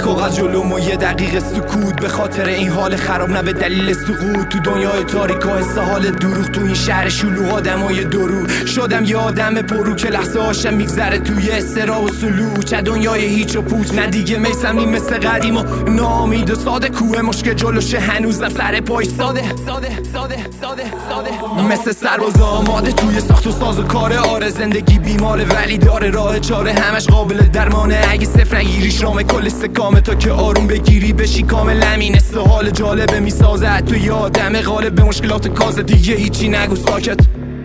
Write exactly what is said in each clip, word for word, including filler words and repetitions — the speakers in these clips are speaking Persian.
کاغذ جلوم و یه دقیقه سکوت، به خاطر این حال خراب نه به دلیل سقوط. تو دنیای تاریک و حس حال دروغ، تو این شهر شلوغ آدمای درو شدم یه آدم پرو که لحظه هاشم میگذره توی استرا و سلوک. چه دنیای هیچ و پوچ، نه دیگه میسم نیم مثل قدیم و نامید و ساده. کوه مشک جلوشه هنوزم سر پای ساده ساده ساده ساده ساده مثل سرباز آماده توی ساخت و ساز و کاره. آره زندگی بیماره ولی داره راه چاره، همش قابل درمانه اگه صفر نگیریش رام کل استکامه. تا که آروم بگیری بشی کامل همین استحال جالبه میسازه تو یه آدم غالب به مشکلات کازه. دیگه هیچی نگو ساکت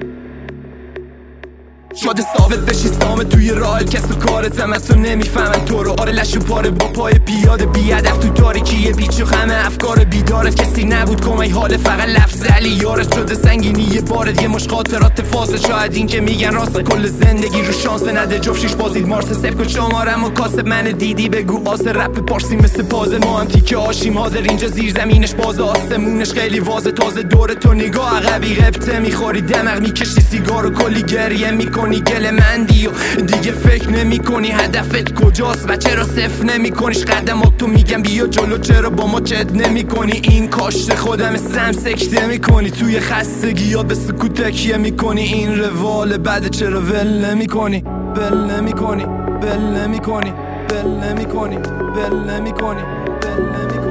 شاده ثابت بشی سامت توی راه کس و کارتم از تو نمیفهمن تو رو. آره لشو پاره با پای پیاده بی هدف تو تاریکی بیچ و خمه افکار بیدارت کسی نبود کمی حال فقط لفظ علی یارت شده سنگینی یه بارد یه مش خاطرات فاصله. شاید این که میگن راست کل زندگی رو شانس نده جفت شیش بازید مارس سفک و شمارم و کاسب من دیدی بگو آس رپ پارسی مثل پازل. ما هم تیکه آشیم حاضر اینجا زیر زمینش باز آسمونش خیلی واضح تازه دور تو نگاه عقبی غبطه میخوری دماغ میکشی سیگار و کلی گریه میکنی گل مندی و دیگه فکر نمی کنی هدفت کجاست و چرا صفر نمی کنیش قدمات تو میگم بیا جلو چرا با ما چد نمی کنی. این کاشت خودم سم سکته می کنی توی خستگی یا به سکوت تکیه می کنی. این روال بعد چرا ول نمی کنی ول نمی کنی ول نمی کنی ول نمی کنی ول نمی کنی ول نمی کنی